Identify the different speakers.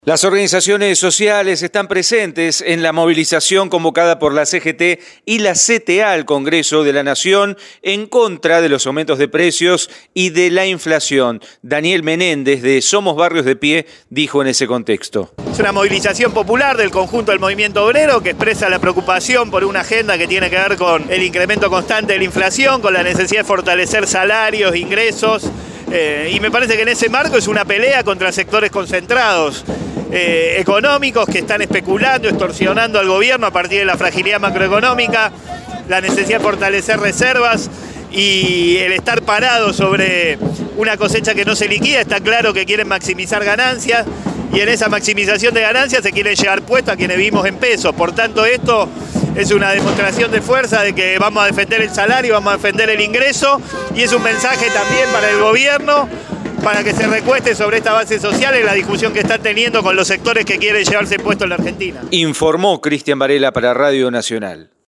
Speaker 1: Las organizaciones sociales están presentes en la movilización convocada por la CGT y la CTA al Congreso de la Nación en contra de los aumentos de precios y de la inflación. Daniel Menéndez de Somos Barrios de Pie dijo en ese contexto.
Speaker 2: Es una movilización popular del conjunto del movimiento obrero que expresa la preocupación por una agenda que tiene que ver con el incremento constante de la inflación, con la necesidad de fortalecer salarios, ingresos, y me parece que en ese marco es una pelea contra sectores concentrados económicos que están especulando, extorsionando al gobierno a partir de la fragilidad macroeconómica, la necesidad de fortalecer reservas y el estar parado sobre una cosecha que no se liquida. Está claro que quieren maximizar ganancias y en esa maximización de ganancias se quieren llevar puesto a quienes vivimos en pesos. Por tanto, esto es una demostración de fuerza de que vamos a defender el salario, vamos a defender el ingreso, y es un mensaje también para el gobierno para que se recueste sobre esta base social en la discusión que están teniendo con los sectores que quieren llevarse puesto en la Argentina.
Speaker 1: Informó Cristian Varela para Radio Nacional.